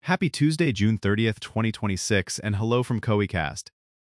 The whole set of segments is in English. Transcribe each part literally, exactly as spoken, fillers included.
Happy Tuesday, June thirtieth, twenty twenty-six, and hello from KoiCast.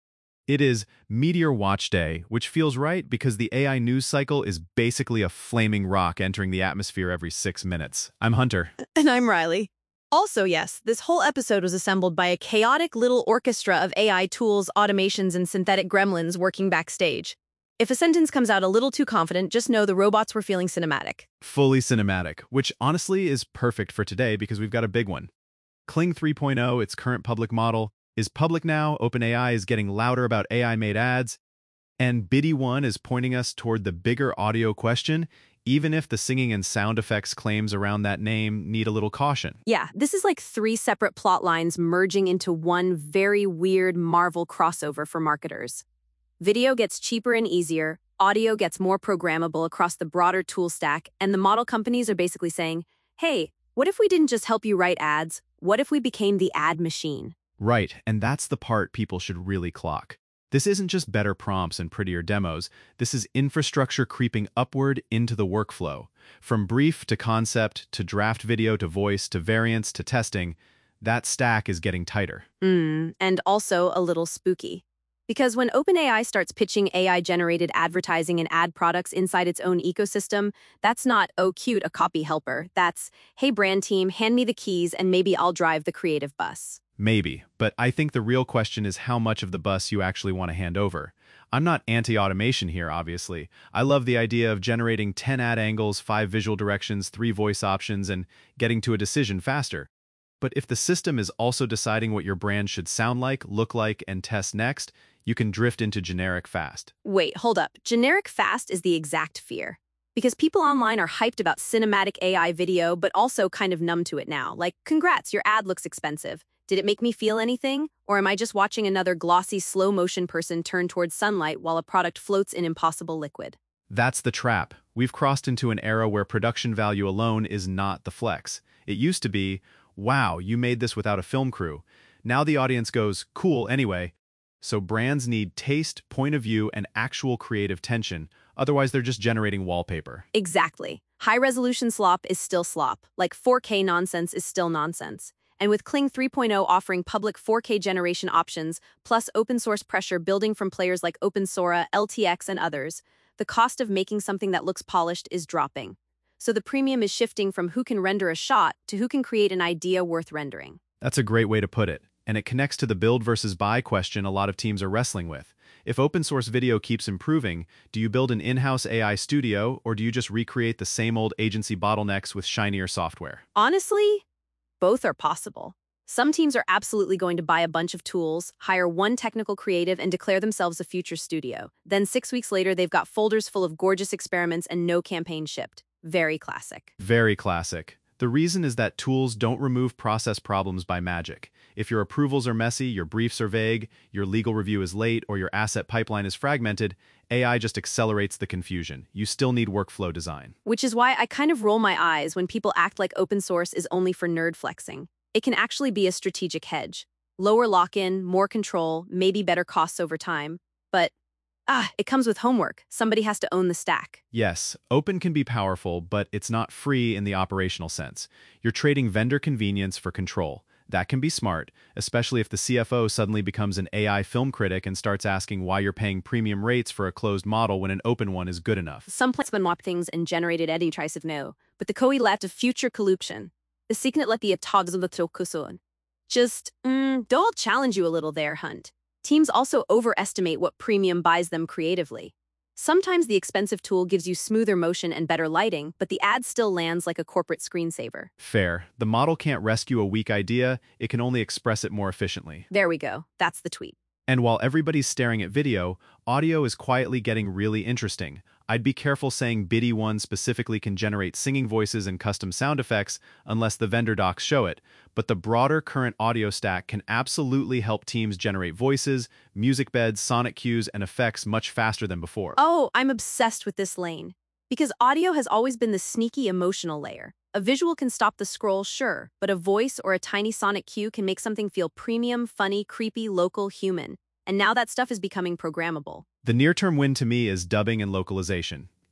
It is Meteor Watch Day, which feels right because the A I news cycle is basically a flaming rock entering the atmosphere every six minutes. I'm Hunter. And I'm Riley. Also, yes, this whole episode was assembled by a chaotic little orchestra of A I tools, automations, and synthetic gremlins working backstage. If a sentence comes out a little too confident, just know the robots were feeling cinematic. Fully cinematic, which honestly is perfect for today because we've got a big one. Kling three point oh, its current public model, is public now. OpenAI is getting louder about A I-made ads. And Biddy one is pointing us toward the bigger audio question, even if the singing and sound effects claims around that name need a little caution. Yeah, this is like three separate plot lines merging into one very weird Marvel crossover for marketers. Video gets cheaper and easier, audio gets more programmable across the broader tool stack, and the model companies are basically saying, hey, what if we didn't just help you write ads? What if we became the ad machine? Right, and that's the part people should really clock. This isn't just better prompts and prettier demos. This is infrastructure creeping upward into the workflow. From brief to concept, to draft video, to voice, to variants, to testing, that stack is getting tighter. Mm, and also a little spooky. Because when OpenAI starts pitching A I-generated advertising and ad products inside its own ecosystem, that's not, oh, cute, a copy helper. That's, hey, brand team, hand me the keys and maybe I'll drive the creative bus. Maybe, but I think the real question is how much of the bus you actually want to hand over. I'm not anti-automation here, obviously. I love the idea of generating ten ad angles, five visual directions, three voice options, and getting to a decision faster. But if the system is also deciding what your brand should sound like, look like, and test next, you can drift into generic fast. Wait, hold up. Generic fast is the exact fear. Because people online are hyped about cinematic A I video, but also kind of numb to it now. Like, congrats, your ad looks expensive. Did it make me feel anything? Or am I just watching another glossy, slow-motion person turn towards sunlight while a product floats in impossible liquid? That's the trap. We've crossed into an era where production value alone is not the flex. It used to be, wow, you made this without a film crew. Now the audience goes, cool, anyway. So brands need taste, point of view, and actual creative tension. Otherwise, they're just generating wallpaper. Exactly. High-resolution slop is still slop. Like four K nonsense is still nonsense. And with Kling three point oh offering public four K generation options, plus open-source pressure building from players like OpenSora, L T X, and others, the cost of making something that looks polished is dropping. So the premium is shifting from who can render a shot to who can create an idea worth rendering. That's a great way to put it. And it connects to the build versus buy question a lot of teams are wrestling with. If open source video keeps improving, do you build an in-house A I studio, or do you just recreate the same old agency bottlenecks with shinier software? Honestly, both are possible. Some teams are absolutely going to buy a bunch of tools, hire one technical creative, and declare themselves a future studio. Then six weeks later, they've got folders full of gorgeous experiments and no campaign shipped. Very classic. Very classic. The reason is that tools don't remove process problems by magic. If your approvals are messy, your briefs are vague, your legal review is late, or your asset pipeline is fragmented, A I just accelerates the confusion. You still need workflow design. Which is why I kind of roll my eyes when people act like open source is only for nerd flexing. It can actually be a strategic hedge. Lower lock-in, more control, maybe better costs over time. But, ah, it comes with homework. Somebody has to own the stack. Yes, open can be powerful, but it's not free in the operational sense. You're trading vendor convenience for control. That can be smart, especially if the C F O suddenly becomes an A I film critic and starts asking why you're paying premium rates for a closed model when an open one is good enough. Some placement mop things and generated Eddie tries of no, but the Koi left a future corruption. The signet let the atogs of the tokusun. Just, mm, don't challenge you a little there, Hunt. Teams also overestimate what premium buys them creatively. Sometimes the expensive tool gives you smoother motion and better lighting, but the ad still lands like a corporate screensaver. Fair. The model can't rescue a weak idea, it can only express it more efficiently. There we go. That's the tweet. And while everybody's staring at video, audio is quietly getting really interesting. I'd be careful saying Biddy one specifically can generate singing voices and custom sound effects unless the vendor docs show it, but the broader current audio stack can absolutely help teams generate voices, music beds, sonic cues, and effects much faster than before. Oh, I'm obsessed with this lane. Because audio has always been the sneaky emotional layer. A visual can stop the scroll, sure, but a voice or a tiny sonic cue can make something feel premium, funny, creepy, local, human. And now that stuff is becoming programmable. The near-term win to me is dubbing and localization.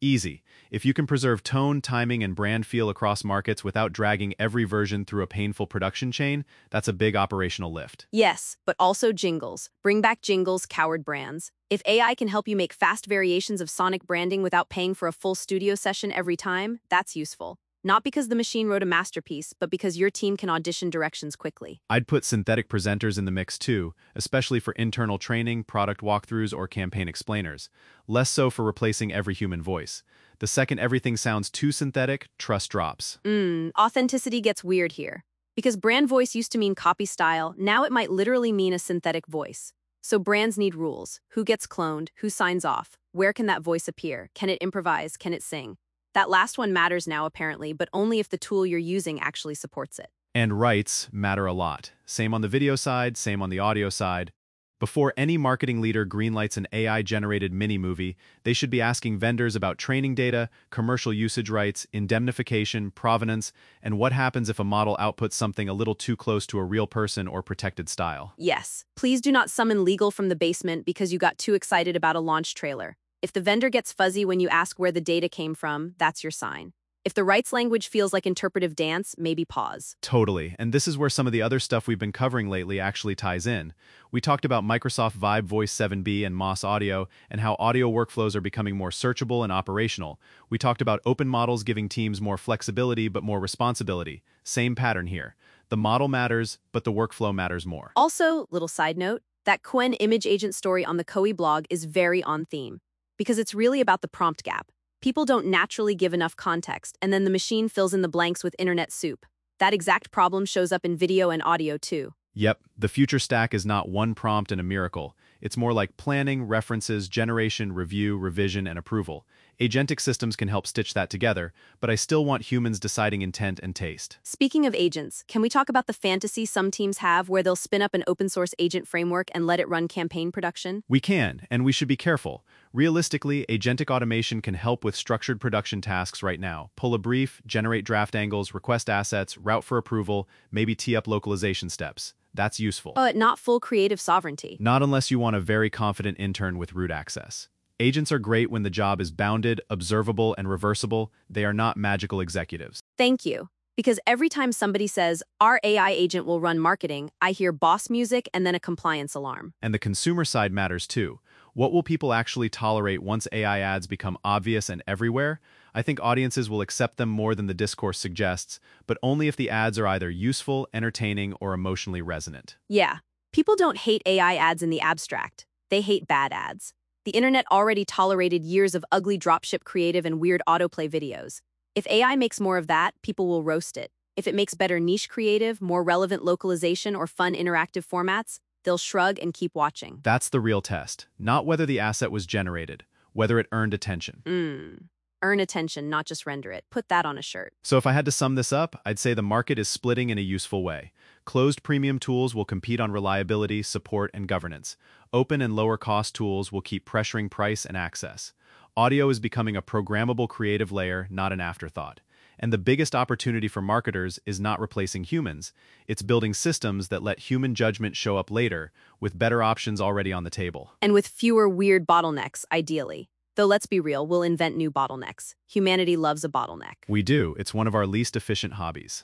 Easy. If you can preserve tone, timing, and brand feel across markets without dragging every version through a painful production chain, that's a big operational lift. Yes, but also jingles. Bring back jingles, coward brands. If A I can help you make fast variations of sonic branding without paying for a full studio session every time, that's useful. Not because the machine wrote a masterpiece, but because your team can audition directions quickly. I'd put synthetic presenters in the mix too, especially for internal training, product walkthroughs, or campaign explainers. Less so for replacing every human voice. The second everything sounds too synthetic, trust drops. Mmm, authenticity gets weird here. Because brand voice used to mean copy style, now it might literally mean a synthetic voice. So brands need rules. Who gets cloned? Who signs off? Where can that voice appear? Can it improvise? Can it sing? That last one matters now, apparently, but only if the tool you're using actually supports it. And rights matter a lot. Same on the video side, same on the audio side. Before any marketing leader greenlights an A I-generated mini-movie, they should be asking vendors about training data, commercial usage rights, indemnification, provenance, and what happens if a model outputs something a little too close to a real person or protected style. Yes, please do not summon legal from the basement because you got too excited about a launch trailer. If the vendor gets fuzzy when you ask where the data came from, that's your sign. If the rights language feels like interpretive dance, maybe pause. Totally, and this is where some of the other stuff we've been covering lately actually ties in. We talked about Microsoft Vibe Voice seven B and Moss Audio, and how audio workflows are becoming more searchable and operational. We talked about open models giving teams more flexibility but more responsibility. Same pattern here. The model matters, but the workflow matters more. Also, little side note, that Qwen image agent story on the Koei blog is very on theme. Because it's really about the prompt gap. People don't naturally give enough context, and then the machine fills in the blanks with internet soup. That exact problem shows up in video and audio too. Yep, the future stack is not one prompt and a miracle. It's more like planning, references, generation, review, revision, and approval. Agentic systems can help stitch that together, but I still want humans deciding intent and taste. Speaking of agents, can we talk about the fantasy some teams have where they'll spin up an open-source agent framework and let it run campaign production? We can, and we should be careful. Realistically, agentic automation can help with structured production tasks right now. Pull a brief, generate draft angles, request assets, route for approval, maybe tee up localization steps. That's useful. But not full creative sovereignty. Not unless you want a very confident intern with root access. Agents are great when the job is bounded, observable, and reversible. They are not magical executives. Thank you. Because every time somebody says, our A I agent will run marketing, I hear boss music and then a compliance alarm. And the consumer side matters too. What will people actually tolerate once A I ads become obvious and everywhere? I think audiences will accept them more than the discourse suggests, but only if the ads are either useful, entertaining, or emotionally resonant. Yeah, people don't hate A I ads in the abstract. They hate bad ads. The internet already tolerated years of ugly dropship creative and weird autoplay videos. If A I makes more of that, people will roast it. If it makes better niche creative, more relevant localization, or fun interactive formats, they'll shrug and keep watching. That's the real test. Not whether the asset was generated, whether it earned attention. Mmm. Earn attention, not just render it. Put that on a shirt. So if I had to sum this up, I'd say the market is splitting in a useful way. Closed premium tools will compete on reliability, support, and governance. Open and lower-cost tools will keep pressuring price and access. Audio is becoming a programmable creative layer, not an afterthought. And the biggest opportunity for marketers is not replacing humans. It's building systems that let human judgment show up later, with better options already on the table. And with fewer weird bottlenecks, ideally. Though let's be real, we'll invent new bottlenecks. Humanity loves a bottleneck. We do. It's one of our least efficient hobbies.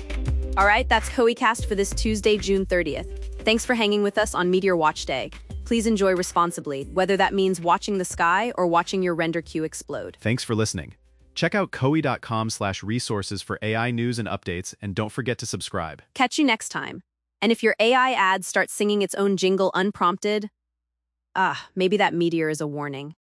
All right, that's KoeiCast for this Tuesday, June thirtieth. Thanks for hanging with us on Meteor Watch Day. Please enjoy responsibly, whether that means watching the sky or watching your render queue explode. Thanks for listening. Check out koei dot com slash resources for A I news and updates, and don't forget to subscribe. Catch you next time. And if your A I ad starts singing its own jingle unprompted, ah, maybe that meteor is a warning.